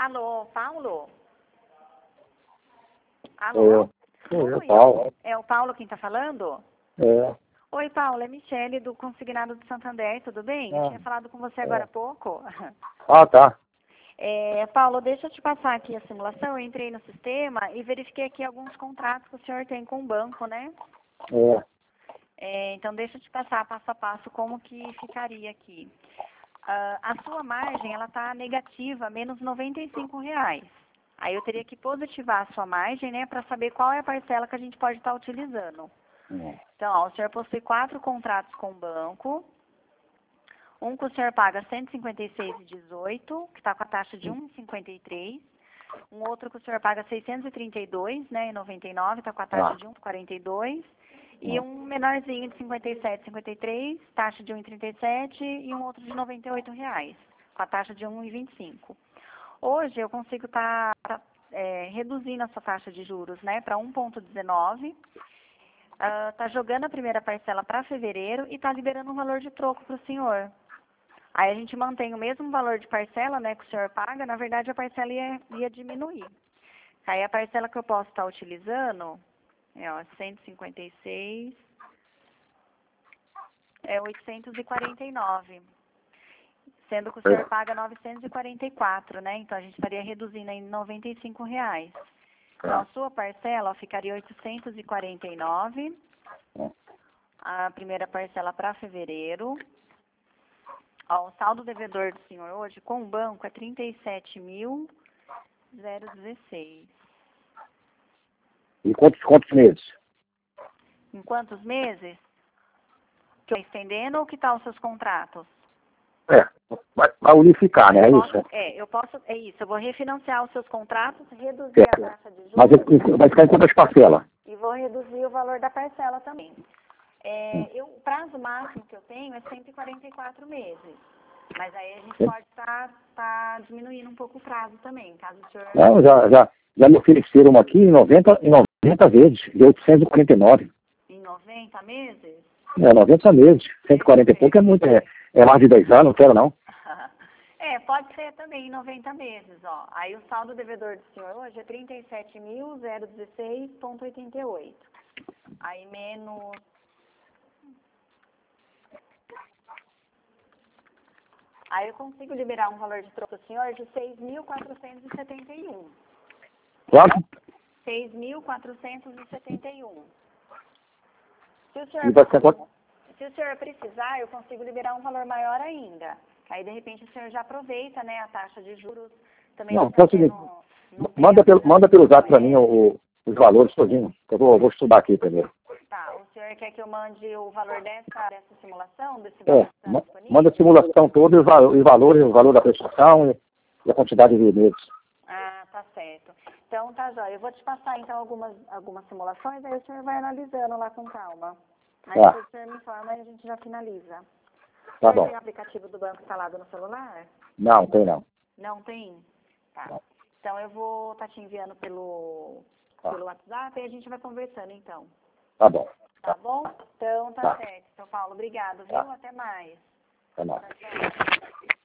Alô, Paulo? Alô? Oi, Paulo. É o Paulo quem tá falando? É. Oi, Paulo, é Michele do Consignado do Santander, tudo bem? Eu tinha falado com você agora há pouco. Ah, tá. Paulo, deixa eu te passar aqui a simulação. Eu entrei no sistema e verifiquei aqui alguns contratos que o senhor tem com o banco, né? Então, deixa eu te passar passo a passo como que ficaria aqui. A sua margem, ela está negativa, menos R$ 95. Aí eu teria que positivar a sua margem, né, para saber qual é a parcela que a gente pode estar utilizando. Então, ó, o senhor possui 4 contratos com o banco. Um que o senhor paga R$ 156,18, que está com a taxa de 1,53. Um outro que o senhor paga R$ 632, né, 99, está com a taxa de 1,42. E um menorzinho de 57,53, taxa de 1,37 e um outro de R$ 98, com a taxa de 1,25. Hoje eu consigo estar reduzindo essa taxa de juros, né, para 1,19. Tá jogando a primeira parcela para fevereiro e tá liberando um valor de troco para o senhor. Aí a gente mantém o mesmo valor de parcela, né, que o senhor paga. Na verdade, a parcela ia diminuir. Aí a parcela que eu posso estar utilizando é, ó, 156, é 849. Sendo que o senhor paga 944, né? Então a gente estaria reduzindo em R$ 95. Então a sua parcela, ó, ficaria 849. A primeira parcela para fevereiro. Ó, o saldo devedor do senhor hoje com o banco é 37.016. E quantos meses? Em quantos meses? Que eu estou estendendo ou que tal os seus contratos? Vai unificar, né? É isso? É isso. Eu vou refinanciar os seus contratos, reduzir a taxa de juros. Mas vai ficar em quantas parcelas? E vou reduzir o valor da parcela também. O prazo máximo que eu tenho é 144 meses. Mas aí a gente pode estar diminuindo um pouco o prazo também, caso o senhor... Não, já me ofereceram uma aqui em 90 vezes, de 849. Em 90 meses? 90 meses. 140 e pouco é muito, é mais de 10 anos, não quero não. Pode ser também em 90 meses, ó. Aí o saldo devedor do senhor hoje é 37.016,88. Aí menos... Aí eu consigo liberar um valor de troco do senhor de 6.471. Quanto? 6.471. Se o senhor precisar, eu consigo liberar um valor maior ainda. Aí, de repente, o senhor já aproveita, né, a taxa de juros. Também não, manda pelo zap para mim os valores todinho. Eu vou estudar aqui primeiro. Tá, o senhor quer que eu mande o valor dessa simulação? Manda a simulação toda e o valor da prestação e a quantidade de meses. Ah, tá certo. Então, tá, jóia. Eu vou te passar, então, algumas simulações, aí o senhor vai analisando lá com calma. Aí depois o senhor me informa e a gente já finaliza. Tá bom. Tem o aplicativo do banco instalado no celular? Não, tem não. Não tem? Tá. Não. Então eu vou estar te enviando pelo WhatsApp e a gente vai conversando então. Tá bom. Tá bom? Então tá certo, São Paulo. Obrigado, viu? Até mais. Até mais. Tchau.